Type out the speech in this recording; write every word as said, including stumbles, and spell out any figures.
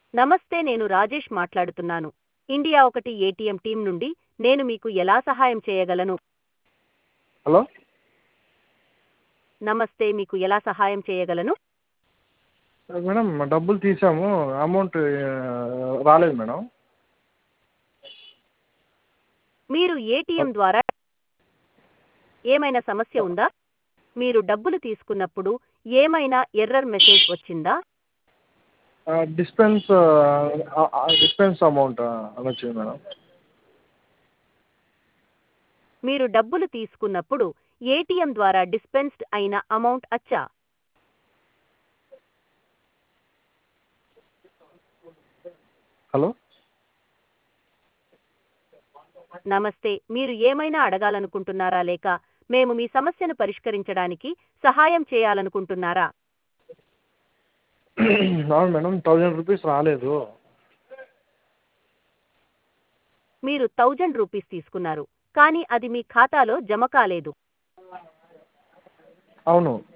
నమస్తే, నేను రాజేష్ మాట్లాడుతున్నాను. ఇండియా ఒకటి ఏటీఎం టీం నుండి. నేను మీకు ఎలా సహాయం చేయగలను? హలో నమస్తే, మీకు ఎలా సహాయం చేయగలను? మేడం డబ్బులు తీసాము, అమౌంట్ ఆ, రాలేదు మేడం. మీరు ఏటీఎం హల్- ద్వారా ఏమైనా సమస్య ఉందా? మీరు డబ్బులు తీసుకున్నప్పుడు ఏమైనా ఎర్రర్ మెసేజ్ వచ్చిందా? ఆ, డిస్పెన్స్ ఆ, ఆ, డిస్పెన్స్ అమౌంట్ అని వచ్చింది మేడం. మీరు డబ్బులు తీసుకున్నప్పుడు ఏటీఎం ద్వారా డిస్పెన్స్డ్ అయిన అమౌంట్ అచ్చా? హలో నమస్తే, మీరు ఏమైనా అడగాలనుకుంటున్నారా లేక మేము మీ సమస్యను పరిష్కరించడానికి సహాయం చేయాలనుకుంటున్నారా? అవును మేడం, థౌజండ్ రూపీస్ రాలేదు. మీరు థౌజండ్ రూపీస్ తీసుకున్నారు, కానీ అది మీ ఖాతాలో జమ కాలేదు. అవును.